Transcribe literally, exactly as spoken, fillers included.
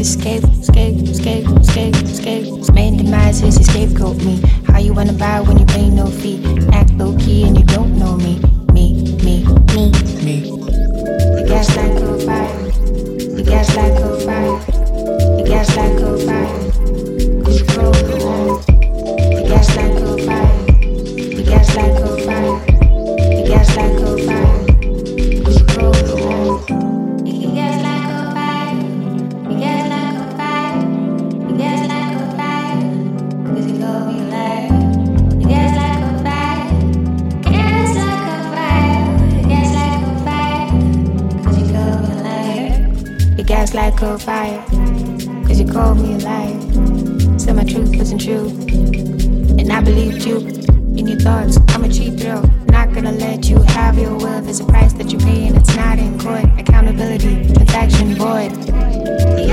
escape, escape, escape, escape, escape. This main demise is you scapegoat me. How you wanna buy when you pay no fee? Act low key and you don't know me. Me, me, me, me. You gas like cold fire. You gas like cold fire. You gas like cold fire. Cause you grow the wall. You gas like cold fire. You gas like cold fire. You gas like cold fire. Cause you grow the wall. You gas like cold fire. You gas like cold fire. You gas like cold fire. Cause you call me a liar. You gas like cold fire. Gas like cold fire. Gas like cold fire. Cause you call me a liar. You gas like cold fire. Cause you called me a liar. Said my truth wasn't true. And I believed you. In your thoughts, I'm a cheap thrill. Not gonna let you have your will. There's a price that you pay and it's not in court. Accountability, transaction void. You